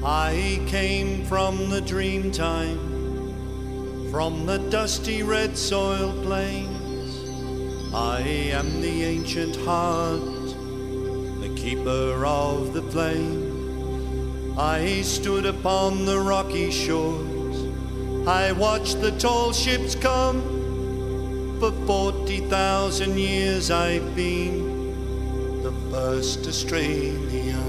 I came from the dream time, from the dusty red soil plains. I am the ancient heart, the keeper of the flame. I stood upon the rocky shores, I watched the tall ships come. For 40,000 years I've been the first Australian.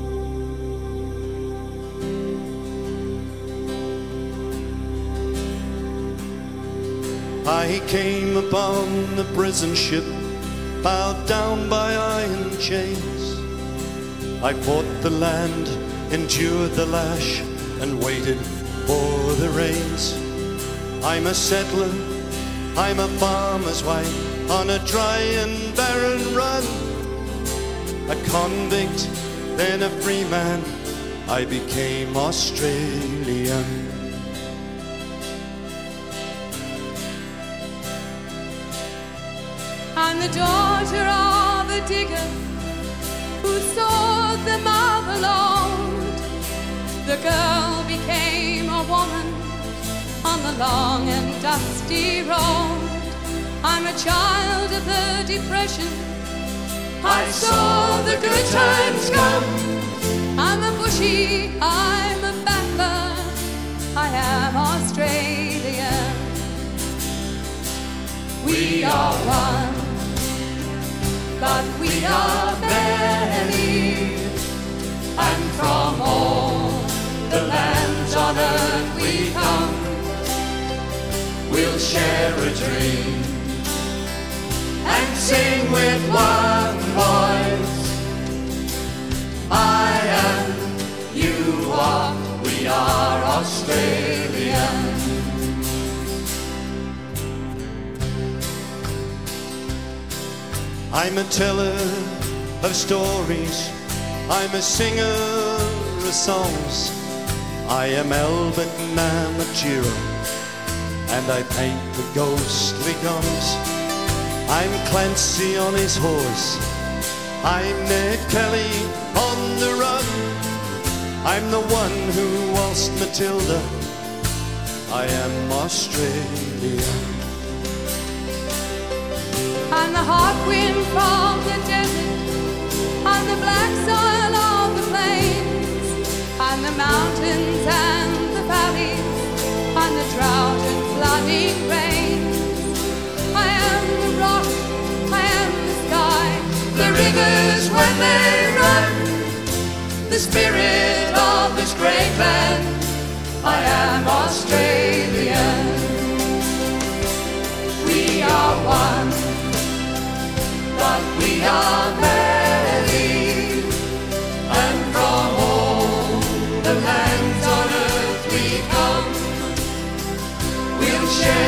I came upon the prison ship, bowed down by iron chains. I fought the land, endured the lash, and waited for the rains. I'm a settler, I'm a farmer's wife, on a dry and barren run. A convict, then a free man, I became Australian. I'm the daughter of a digger who sawed the marble old. The girl became a woman on the long and dusty road. I'm a child of the Depression, I saw the good times come. I'm a bushy, I'm a battler, I am Australian. We are one, but we are many, and from all the lands on earth we come. We'll share a dream and sing with one voice. I am, you are, we are Australian. I'm a teller of stories, I'm a singer of songs. I am Albert Namatjira, and I paint the ghostly gums. I'm Clancy on his horse, I'm Ned Kelly on the run. I'm the one who waltzed Matilda, I am Australia. I'm the hot wind from the desert, I'm the black soil of the plains, I'm the mountains and the valleys, I'm the drought and flooding rains. I am the rock, I am the sky, the rivers when they run, the spirit of this great land. I am Australian. We are one, but we are many, and from all the lands on earth we come. We'll share